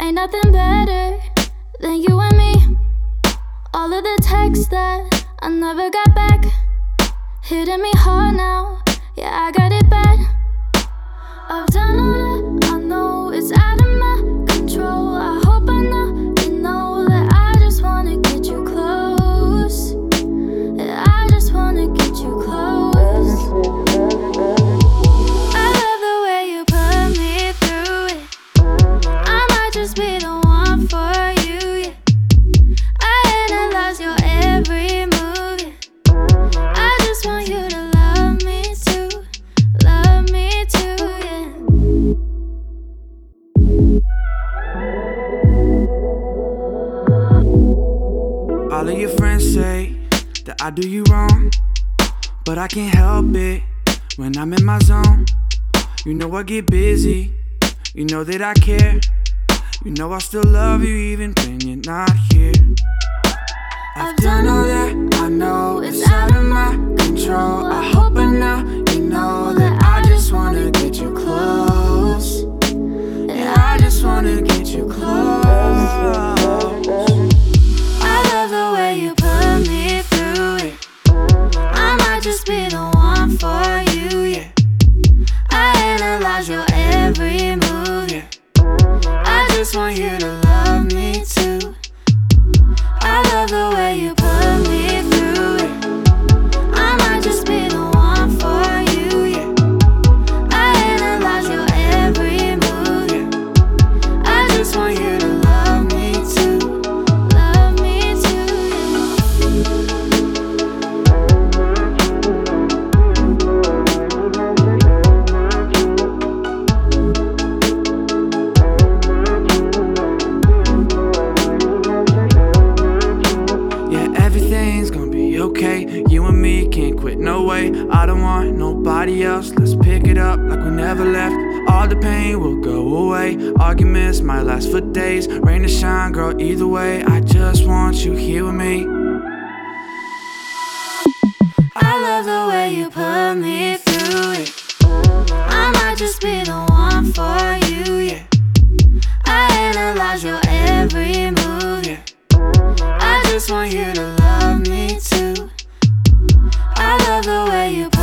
Ain't nothing better than you and me. All of the texts that I never got back, hitting me hard now, yeah, I got it bad. I've done all that, I know it's out of my control. I hope I know, you know that I just wanna get you close. Yeah, I just wanna get you close. I love the way you put me through it. I might just be the one for you, yeah. I analyze your every move, yeah. I just want you to love me too, yeah. All of your friends say that I do you wrong, but I can't help it when I'm in my zone. You know I get busy, you know that I care. You know I still love you even when you're not here. I've done all that, I know it's out of my control. I hope by now you know that I just wanna get you close. Yeah, I just wanna get you close. I love the way you put me through it. I might just be the one for you, yeah. I analyze your every move, yeah. I just want you to love me too. I love the way you put me through it. I might just be the one for you, yeah. I analyze your every move, yeah. I just want you to love me too. Love me too, Everything's gonna be okay. You and me can't quit, no way. I don't want nobody else. Let's pick it up like we never left. All the pain will go away. Arguments might last for days. Rain or shine, girl, either way. I just want you here with me. I love the way you put me through it. I might just be the one for you, yeah. I analyze your every move, yeah. I just want you to love me too. I love the way you